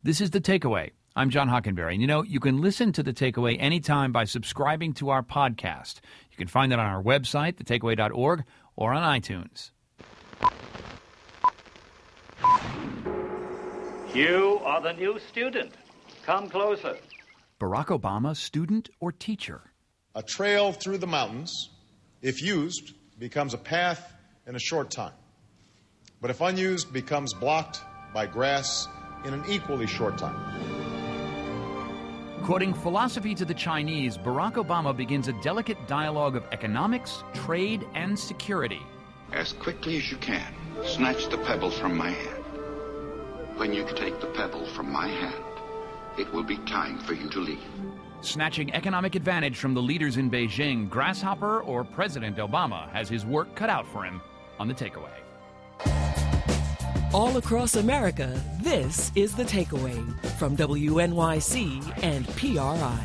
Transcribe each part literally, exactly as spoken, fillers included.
This is The Takeaway. I'm John Hockenberry. And you know, you can listen to The Takeaway anytime by subscribing to our podcast. You can find it on our website, the takeaway dot org, or on iTunes. You are the new student. Come closer. Barack Obama, student or teacher? A trail through the mountains, if used, becomes a path in a short time. But if unused, becomes blocked by grass in an equally short time. Quoting philosophy to the Chinese, Barack Obama begins a delicate dialogue of economics, trade, and security. As quickly as you can, snatch the pebble from my hand. When you take the pebble from my hand, it will be time for you to leave. Snatching economic advantage from the leaders in Beijing, Grasshopper or President Obama has his work cut out for him on The Takeaway. All across America, this is The Takeaway from W N Y C and P R I.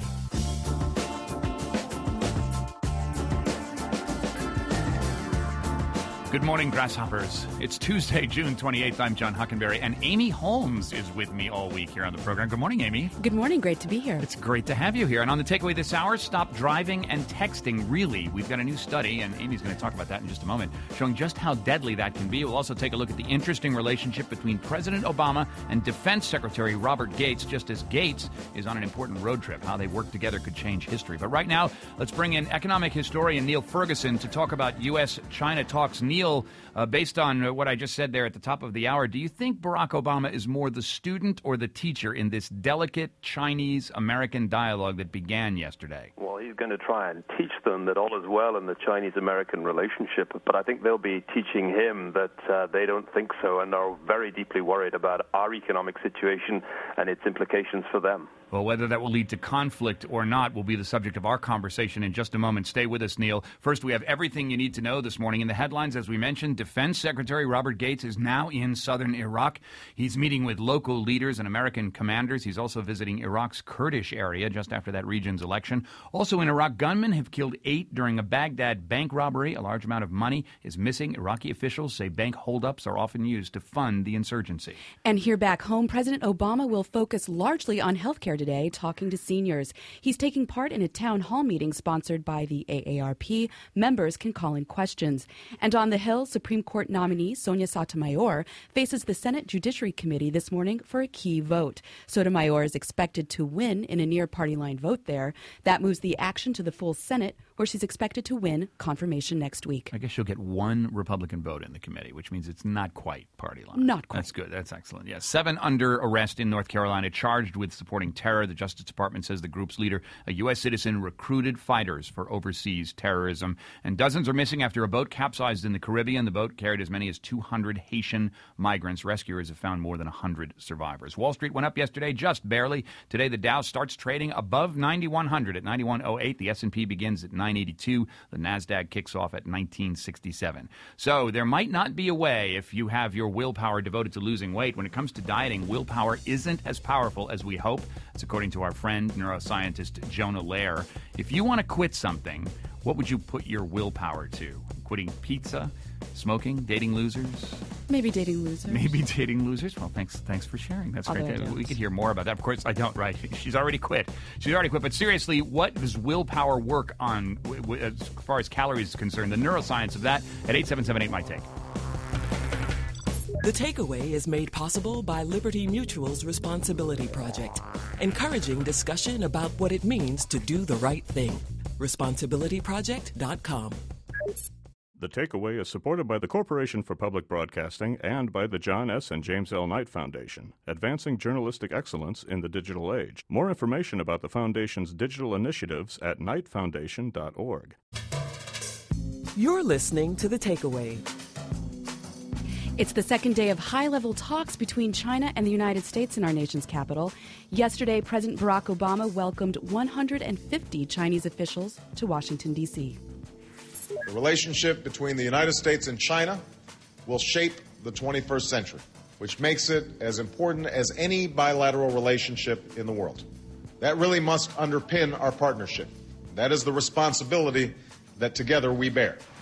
Good morning, Grasshoppers. It's Tuesday, June twenty-eighth. I'm John Hockenberry, and Amy Holmes is with me all week here on the program. Good morning, Amy. Good morning. Great to be here. It's great to have you here. And on The Takeaway this hour, stop driving and texting. Really, we've got a new study, and Amy's going to talk about that in just a moment, showing just how deadly that can be. We'll also take a look at the interesting relationship between President Obama and Defense Secretary Robert Gates, just as Gates is on an important road trip. How they work together could change history. But right now, let's bring in economic historian Neil Ferguson to talk about U S China talks. Neil, Uh, based on what I just said there at the top of the hour, do you think Barack Obama is more the student or the teacher in this delicate Chinese-American dialogue that began yesterday? Well, he's going to try and teach them that all is well in the Chinese-American relationship, but I think they'll be teaching him that uh, they don't think so and are very deeply worried about our economic situation and its implications for them. Well, whether that will lead to conflict or not will be the subject of our conversation in just a moment. Stay with us, Neil. First, we have everything you need to know this morning. In the headlines, as we mentioned, Defense Secretary Robert Gates is now in southern Iraq. He's meeting with local leaders and American commanders. He's also visiting Iraq's Kurdish area just after that region's election. Also in Iraq, gunmen have killed eight during a Baghdad bank robbery. A large amount of money is missing. Iraqi officials say bank holdups are often used to fund the insurgency. And here back home, President Obama will focus largely on health care today, talking to seniors. He's taking part in a town hall meeting sponsored by the A A R P. Members can call in questions. And on the Hill, Supreme Court nominee Sonia Sotomayor faces the Senate Judiciary Committee this morning for a key vote. Sotomayor is expected to win in a near-party line vote there. That moves the action to the full Senate, where she's expected to win confirmation next week. I guess she'll get one Republican vote in the committee, which means it's not quite party line. Not quite. That's good. That's excellent. Yes. Seven under arrest in North Carolina, charged with supporting terror. The Justice Department says the group's leader, a U S citizen, recruited fighters for overseas terrorism. And dozens are missing after a boat capsized in the Caribbean. The boat carried as many as two hundred Haitian migrants. Rescuers have found more than one hundred survivors. Wall Street went up yesterday, just barely. Today, the Dow starts trading above ninety-one hundred at ninety-one oh eight. The S and P begins at nine eighty-two. The NASDAQ kicks off at nineteen sixty-seven. So there might not be a way, if you have your willpower devoted to losing weight. When it comes to dieting, willpower isn't as powerful as we hope. That's according to our friend, neuroscientist Jonah Lehrer. If you want to quit something, what would you put your willpower to? Quitting pizza? Smoking? Dating losers? Maybe dating losers. Maybe dating losers? Well, thanks thanks for sharing. That's Although great. I don't. We could hear more about that. Of course, I don't, right? She's already quit. She's already quit. But seriously, what does willpower work on w- w- as far as calories is concerned? The neuroscience of that at eight seven seven eight, my take. The Takeaway is made possible by Liberty Mutual's Responsibility Project, encouraging discussion about what it means to do the right thing. responsibility project dot com. The Takeaway is supported by the Corporation for Public Broadcasting and by the John S. and James L. Knight Foundation, advancing journalistic excellence in the digital age. More information about the Foundation's digital initiatives at knight foundation dot org. You're listening to The Takeaway. It's the second day of high-level talks between China and the United States in our nation's capital. Yesterday, President Barack Obama welcomed one hundred fifty Chinese officials to Washington, D C The relationship between the United States and China will shape the twenty-first century, which makes it as important as any bilateral relationship in the world. That really must underpin our partnership. That is the responsibility that together we bear.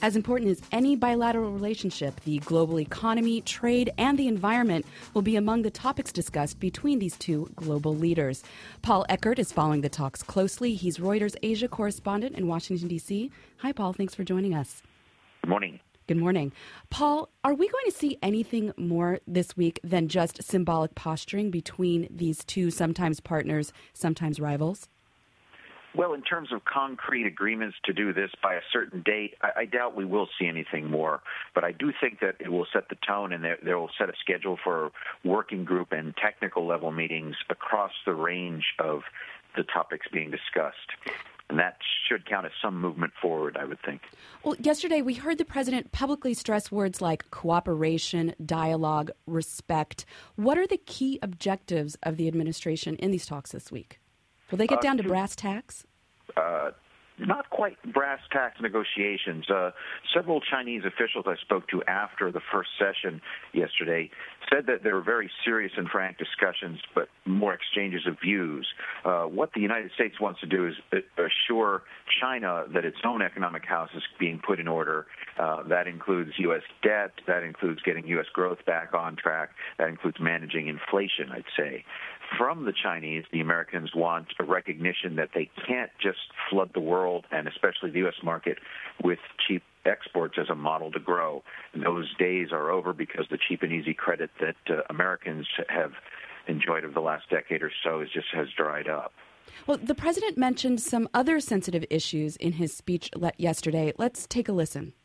As important as any bilateral relationship, the global economy, trade, and the environment will be among the topics discussed between these two global leaders. Paul Eckert is following the talks closely. He's Reuters Asia correspondent in Washington, D C. Hi, Paul. Thanks for joining us. Good morning. Good morning. Paul, are we going to see anything more this week than just symbolic posturing between these two sometimes partners, sometimes rivals? Well, in terms of concrete agreements to do this by a certain date, I, I doubt we will see anything more. But I do think that it will set the tone, and they will set a schedule for working group and technical level meetings across the range of the topics being discussed. And that should count as some movement forward, I would think. Well, yesterday we heard the president publicly stress words like cooperation, dialogue, respect. What are the key objectives of the administration in these talks this week? Will they get down uh, to brass tacks? Uh, not quite brass tacks negotiations. Uh, several Chinese officials I spoke to after the first session yesterday said that there were very serious and frank discussions, but more exchanges of views. Uh, what the United States wants to do is assure China that its own economic house is being put in order. Uh, that includes U S debt. That includes getting U S growth back on track. That includes managing inflation, I'd say. From the Chinese, the Americans want a recognition that they can't just flood the world, and especially the U S market, with cheap exports as a model to grow. Those days are over because the cheap and easy credit that uh, Americans have enjoyed over the last decade or so is just has dried up. Well, the president mentioned some other sensitive issues in his speech le- yesterday. Let's take a listen.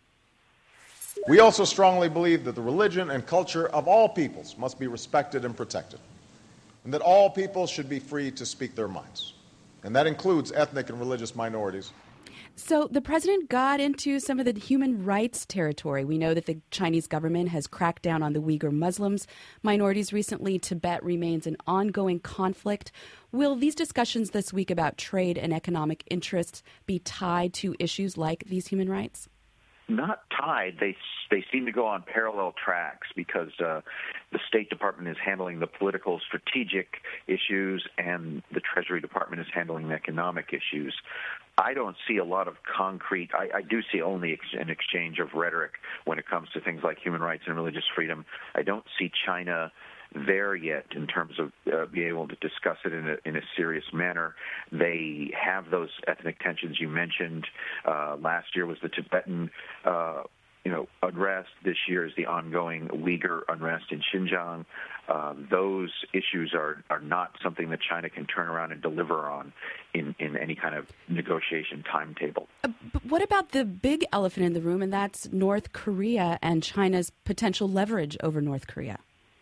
We also strongly believe that the religion and culture of all peoples must be respected and protected, and that all people should be free to speak their minds. And that includes ethnic and religious minorities. So the president got into some of the human rights territory. We know that the Chinese government has cracked down on the Uyghur Muslims minorities recently. Tibet remains an ongoing conflict. Will these discussions this week about trade and economic interests be tied to issues like these human rights? Not tied. They they seem to go on parallel tracks because uh, the State Department is handling the political strategic issues and the Treasury Department is handling the economic issues. I don't see a lot of concrete. I, I do see only ex- an exchange of rhetoric when it comes to things like human rights and religious freedom. I don't see China there yet in terms of uh, being able to discuss it in a, in a serious manner. They have those ethnic tensions you mentioned. Uh, last year was the Tibetan uh, you know, unrest. This year is the ongoing Uyghur unrest in Xinjiang. Uh, those issues are, are not something that China can turn around and deliver on in, in any kind of negotiation timetable. Uh, but what about the big elephant in the room, and that's North Korea and China's potential leverage over North Korea?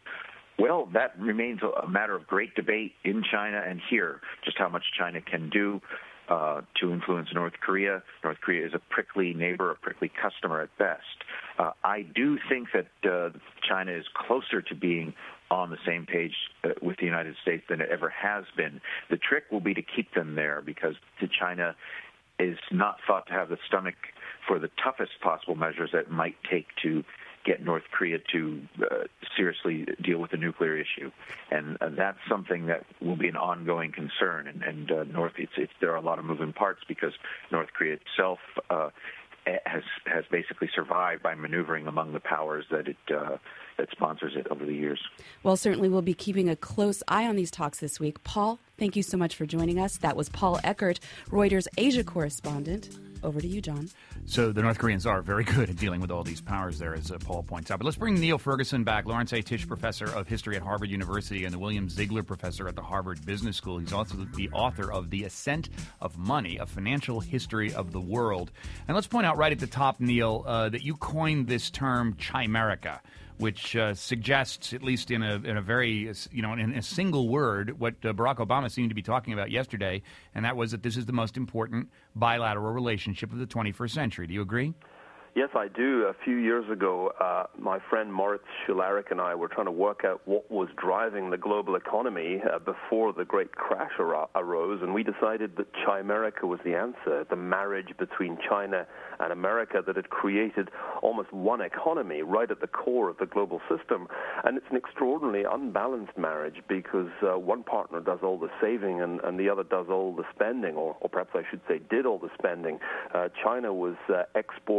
Well, that remains a matter of great debate in China and here, just how much China can do uh, to influence North Korea. North Korea is a prickly neighbor, a prickly customer at best. Uh, I do think that uh, China is closer to being on the same page uh, with the United States than it ever has been. The trick will be to keep them there because to China is not thought to have the stomach for the toughest possible measures that it might take to get North Korea to uh, seriously deal with the nuclear issue, and uh, that's something that will be an ongoing concern. And, and uh, North, it's, it's, there are a lot of moving parts because North Korea itself uh, has has basically survived by maneuvering among the powers that it uh, that sponsors it over the years. Well, certainly we'll be keeping a close eye on these talks this week. Paul, thank you so much for joining us. That was Paul Eckert, Reuters Asia correspondent. Over to you, John. So the North Koreans are very good at dealing with all these powers there, as uh, Paul points out. But let's bring Neil Ferguson back, Lawrence A. Tisch Professor of History at Harvard University and the William Ziegler Professor at the Harvard Business School. He's also the author of The Ascent of Money, A Financial History of the World. And let's point out right at the top, Neil, uh, that you coined this term Chimerica, which uh, suggests, at least in a in a very, you know, in a single word, what uh, Barack Obama seemed to be talking about yesterday, and that was that this is the most important bilateral relationship of the twenty-first century. Do you agree? Yes, I do. A few years ago, uh, my friend Moritz Schularik and I were trying to work out what was driving the global economy uh, before the great crash ar- arose, and we decided that Chimerica was the answer, the marriage between China and America that had created almost one economy right at the core of the global system. And it's an extraordinarily unbalanced marriage because uh, one partner does all the saving and, and the other does all the spending, or, or perhaps I should say did all the spending. Uh, China was uh, exporting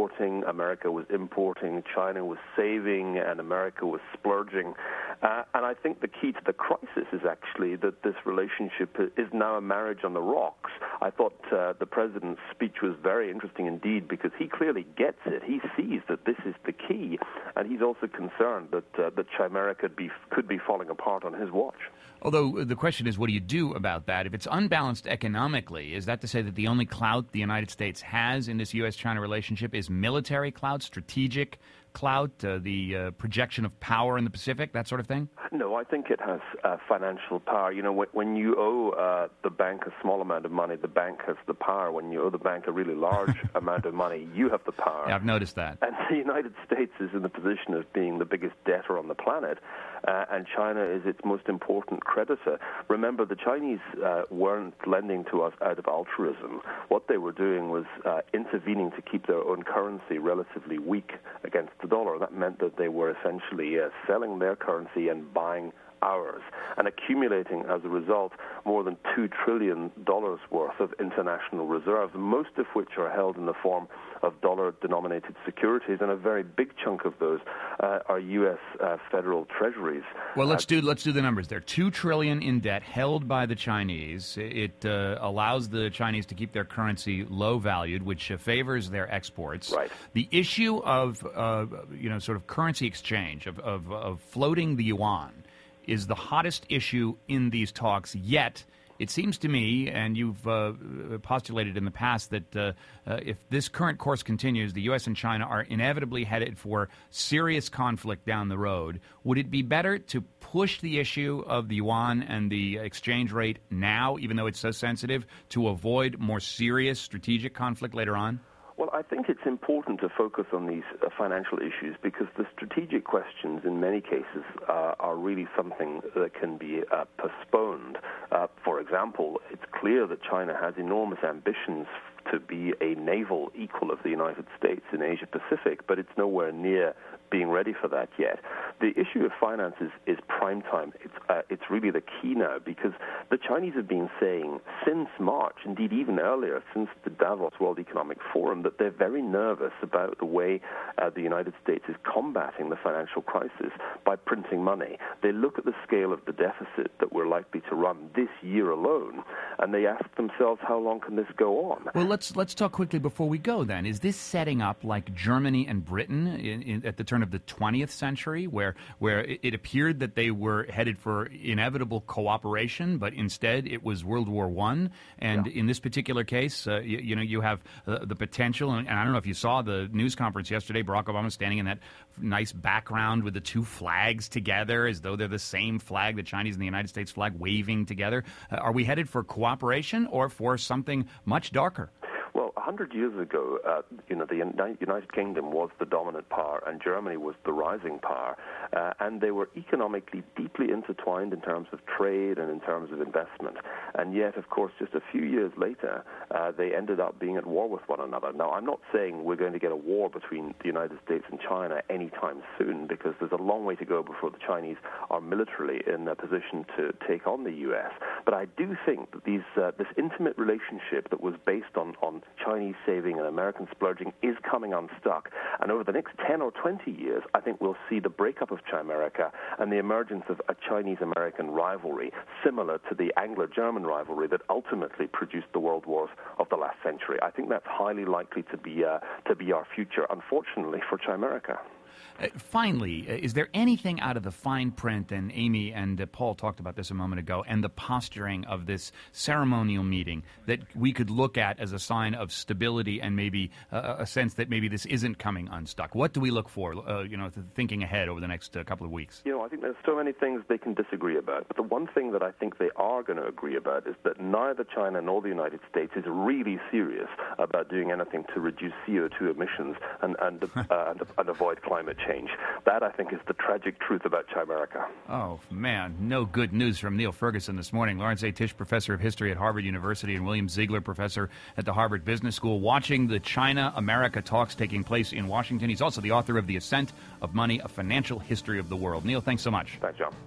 America was importing, China was saving, and America was splurging. Uh, and I think the key to the crisis is actually that this relationship is now a marriage on the rocks. I thought uh, the president's speech was very interesting indeed because he clearly gets it. He sees that this is the key, and he's also concerned that uh, that Chimera could be could be falling apart on his watch. Although the question is, what do you do about that? If it's unbalanced economically, is that to say that the only clout the United States has in this U S China relationship is military clout, strategic clout, uh, the uh, projection of power in the Pacific, that sort of thing? No, I think it has uh, financial power. You know, when, when you owe uh, the bank a small amount of money, the bank has the power. When you owe the bank a really large amount of money, you have the power. Yeah, I've noticed that. And the United States is in the position of being the biggest debtor on the planet, uh, and China is its most important creditor. Remember, the Chinese uh, weren't lending to us out of altruism. What they were doing was uh, intervening to keep their own currency relatively weak against the dollar. That meant that they were essentially uh, selling their currency and buying ours, and accumulating as a result more than two trillion dollars worth of international reserves, most of which are held in the form of dollar-denominated securities, and a very big chunk of those uh, are U S uh, federal treasuries. Well, let's uh, do let's do the numbers there. Two trillion in debt held by the Chinese. It uh, allows the Chinese to keep their currency low valued, which uh, favors their exports. Right. The issue of uh, you know sort of currency exchange of, of of floating the yuan is the hottest issue in these talks yet. It seems to me, and you've uh, postulated in the past, that uh, uh, if this current course continues, the U S and China are inevitably headed for serious conflict down the road. Would it be better to push the issue of the yuan and the exchange rate now, even though it's so sensitive, to avoid more serious strategic conflict later on? Well, I think it's important to focus on these uh, financial issues because the strategic questions in many cases uh, are really something that can be uh, postponed. Uh, for example, it's clear that China has enormous ambitions to be a naval equal of the United States in Asia Pacific, but it's nowhere near being ready for that yet. The issue of finances is prime time. It's, uh, it's really the key now because the Chinese have been saying since March, indeed even earlier, since the Davos World Economic Forum, that they're very nervous about the way uh, the United States is combating the financial crisis by printing money. They look at the scale of the deficit that we're likely to run this year alone, and they ask themselves, how long can this go on? Well, let's let's talk quickly before we go then. Is this setting up like Germany and Britain in, in, at the turn of the twentieth century, where where it, it appeared that they were headed for inevitable cooperation, but instead it was World War One? And yeah. in this particular case, uh, you, you know, you have uh, the potential, and, and I don't know if you saw the news conference yesterday, Barack Obama standing in that nice background with the two flags together as though they're the same flag, the Chinese and the United States flag waving together. Uh, are we headed for cooperation or for something much darker? Well, a hundred years ago, uh, you know, the United Kingdom was the dominant power, and Germany was the rising power, uh, and they were economically deeply intertwined in terms of trade and in terms of investment. And yet, of course, just a few years later, uh, they ended up being at war with one another. Now, I'm not saying we're going to get a war between the United States and China anytime soon, because there's a long way to go before the Chinese are militarily in a position to take on the U S. But I do think that these uh, this intimate relationship that was based on, on Chinese saving and American splurging is coming unstuck. And over the next ten or twenty years, I think we'll see the breakup of Chimerica and the emergence of a Chinese-American rivalry similar to the Anglo-German rivalry that ultimately produced the world wars of the last century. I think that's highly likely to be uh, to be our future, unfortunately, for Chimerica. Uh, finally, uh, is there anything out of the fine print, and Amy and uh, Paul talked about this a moment ago, and the posturing of this ceremonial meeting that we could look at as a sign of stability and maybe uh, a sense that maybe this isn't coming unstuck? What do we look for, uh, you know, thinking ahead over the next uh, couple of weeks? You know, I think there's so many things they can disagree about, but the one thing that I think they are going to agree about is that neither China nor the United States is really serious about doing anything to reduce C O two emissions and, and, uh, and, and avoid climate change. Change. That, I think, is the tragic truth about Chimerica. Oh, man. No good news from Neil Ferguson this morning. Lawrence A. Tisch, professor of history at Harvard University, and William Ziegler, professor at the Harvard Business School, watching the China-America talks taking place in Washington. He's also the author of The Ascent of Money, A Financial History of the World. Neil, thanks so much. Thanks, John.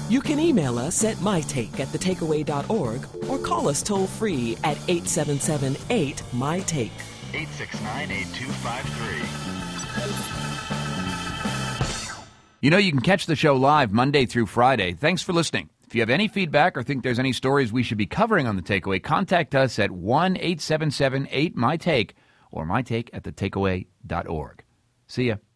You can email us at mytake at the takeaway dot org or call us toll-free at eight seven seven eight M Y take. eight six nine, eight two five three. You know, you can catch the show live Monday through Friday. Thanks for listening. If you have any feedback or think there's any stories we should be covering on The Takeaway, contact us at one eight seven seven eight M Y take or mytake at the takeaway dot org. See ya.